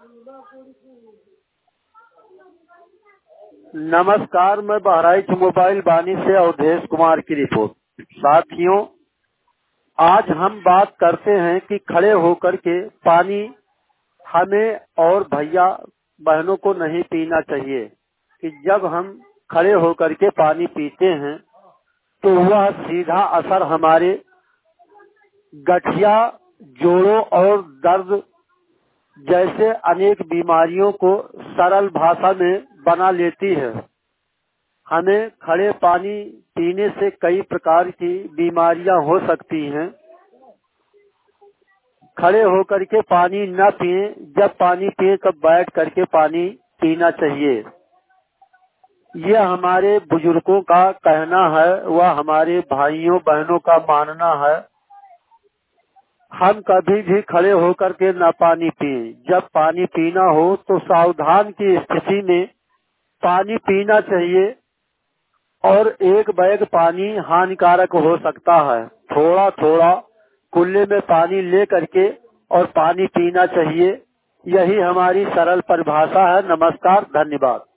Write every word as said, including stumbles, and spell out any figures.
नमस्कार, मैं बहराइच मोबाइल बानी से अवधेश कुमार की रिपोर्ट। साथियों, आज हम बात करते हैं कि खड़े होकर के पानी हमें और भैया बहनों को नहीं पीना चाहिए। कि जब हम खड़े होकर के पानी पीते हैं तो वह सीधा असर हमारे गठिया, जोड़ों और दर्द जैसे अनेक बीमारियों को सरल भाषा में बना लेती है। हमें खड़े पानी पीने से कई प्रकार की बीमारियां हो सकती हैं। खड़े होकर के पानी न पिए, जब पानी पिए तब बैठ करके पानी पीना चाहिए। यह हमारे बुजुर्गों का कहना है, वह हमारे भाइयों बहनों का मानना है। हम कभी भी खड़े होकर के न पानी पिए। जब पानी पीना हो तो सावधान की स्थिति में पानी पीना चाहिए और एक बैग पानी हानिकारक हो सकता है। थोड़ा थोड़ा कुल्ले में पानी ले करके और पानी पीना चाहिए। यही हमारी सरल परिभाषा है। नमस्कार, धन्यवाद।